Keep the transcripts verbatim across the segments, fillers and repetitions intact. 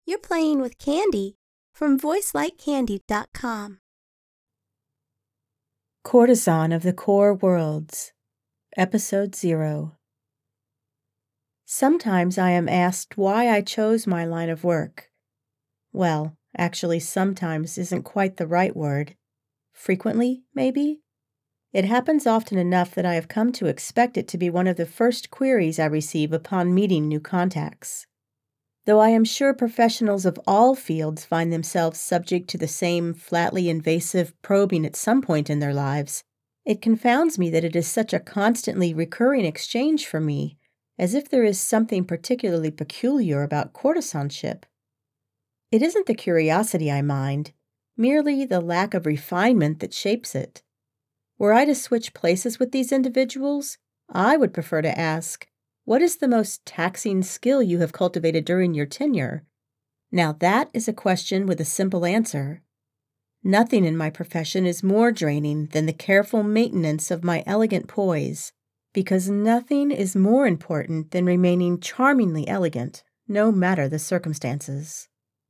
You're playing with Candy from voice like candy dot com. Courtesan of the Core Worlds, Episode Zero. Sometimes I am asked why I chose my line of work. Well, actually, sometimes isn't quite the right word. Frequently, maybe? It happens often enough that I have come to expect it to be one of the first queries I receive upon meeting new contacts. Though I am sure professionals of all fields find themselves subject to the same flatly invasive probing at some point in their lives, it confounds me that it is such a constantly recurring exchange for me, as if there is something particularly peculiar about courtesanship. It isn't the curiosity I mind, merely the lack of refinement that shapes it. Were I to switch places with these individuals, I would prefer to ask, what is the most taxing skill you have cultivated during your tenure? Now that is a question with a simple answer. Nothing in my profession is more draining than the careful maintenance of my elegant poise, because nothing is more important than remaining charmingly elegant, no matter the circumstances.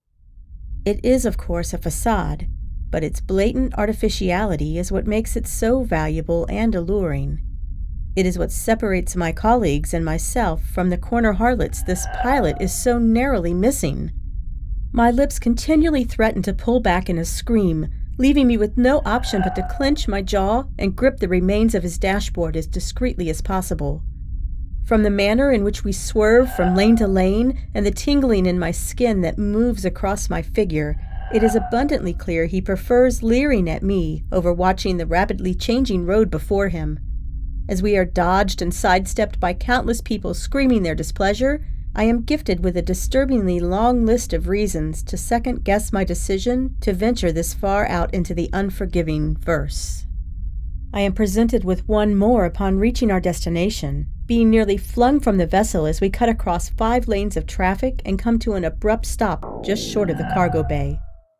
It is, of course, a facade, but its blatant artificiality is what makes it so valuable and alluring. It is what separates my colleagues and myself from the corner harlots this pilot is so narrowly missing. My lips continually threaten to pull back in a scream, leaving me with no option but to clench my jaw and grip the remains of his dashboard as discreetly as possible. From the manner in which we swerve from lane to lane and the tingling in my skin that moves across my figure, it is abundantly clear he prefers leering at me over watching the rapidly changing road before him. As we are dodged and sidestepped by countless people screaming their displeasure, I am gifted with a disturbingly long list of reasons to second-guess my decision to venture this far out into the unforgiving verse. I am presented with one more upon reaching our destination, being nearly flung from the vessel as we cut across five lanes of traffic and come to an abrupt stop just short of the cargo bay.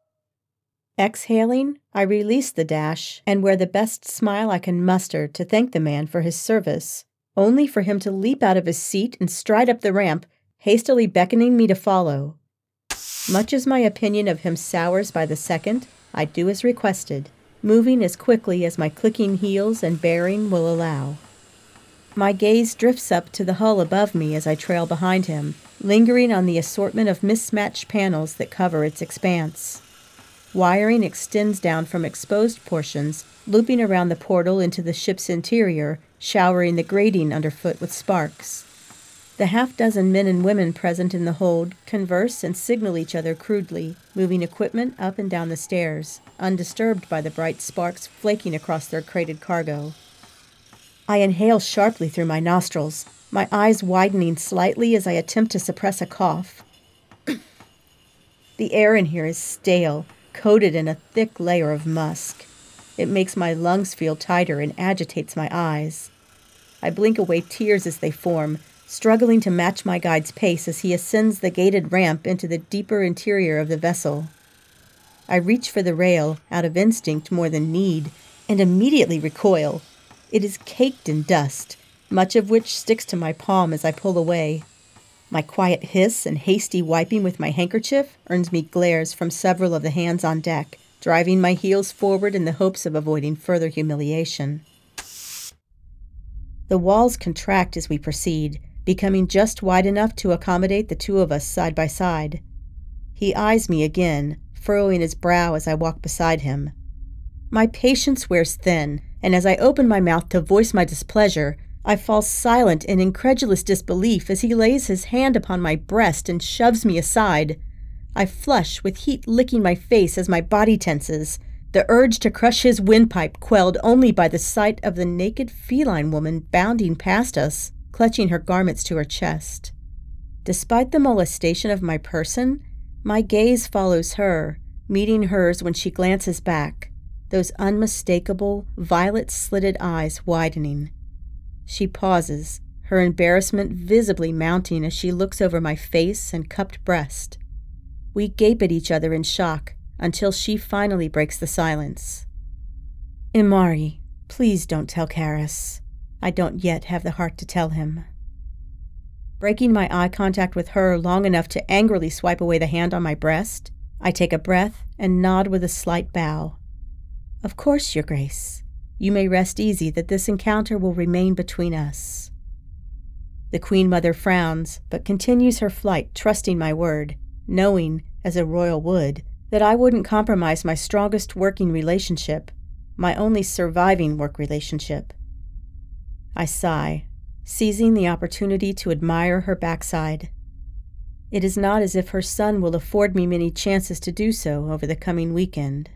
Exhaling, I release the dash and wear the best smile I can muster to thank the man for his service, only for him to leap out of his seat and stride up the ramp, hastily beckoning me to follow. Much as my opinion of him sours by the second, I do as requested, moving as quickly as my clicking heels and bearing will allow. My gaze drifts up to the hull above me as I trail behind him, lingering on the assortment of mismatched panels that cover its expanse. Wiring extends down from exposed portions, looping around the portal into the ship's interior, showering the grating underfoot with sparks. The half-dozen men and women present in the hold converse and signal each other crudely, moving equipment up and down the stairs, undisturbed by the bright sparks flaking across their crated cargo. I inhale sharply through my nostrils, my eyes widening slightly as I attempt to suppress a cough. The air in here is stale, coated in a thick layer of musk. It makes my lungs feel tighter and agitates my eyes. I blink away tears as they form, struggling to match my guide's pace as he ascends the gated ramp into the deeper interior of the vessel. I reach for the rail, out of instinct more than need, and immediately recoil. It is caked in dust, much of which sticks to my palm as I pull away. My quiet hiss and hasty wiping with my handkerchief earns me glares from several of the hands on deck, driving my heels forward in the hopes of avoiding further humiliation. The walls contract as we proceed, becoming just wide enough to accommodate the two of us side by side. He eyes me again, furrowing his brow as I walk beside him. My patience wears thin, and as I open my mouth to voice my displeasure, I fall silent in incredulous disbelief as he lays his hand upon my breast and shoves me aside. I flush, with heat licking my face as my body tenses, the urge to crush his windpipe quelled only by the sight of the naked feline woman bounding past us, clutching her garments to her chest. Despite the molestation of my person, my gaze follows her, meeting hers when she glances back, those unmistakable, violet-slitted eyes widening. She pauses, her embarrassment visibly mounting as she looks over my face and cupped breast. We gape at each other in shock until she finally breaks the silence. Imari, please don't tell Karis. I don't yet have the heart to tell him. Breaking my eye contact with her long enough to angrily swipe away the hand on my breast, I take a breath and nod with a slight bow. Of course, Your Grace. You may rest easy that this encounter will remain between us. The Queen Mother frowns, but continues her flight, trusting my word, knowing, as a royal would, that I wouldn't compromise my strongest working relationship, my only surviving work relationship. I sigh, seizing the opportunity to admire her backside. It is not as if her son will afford me many chances to do so over the coming weekend.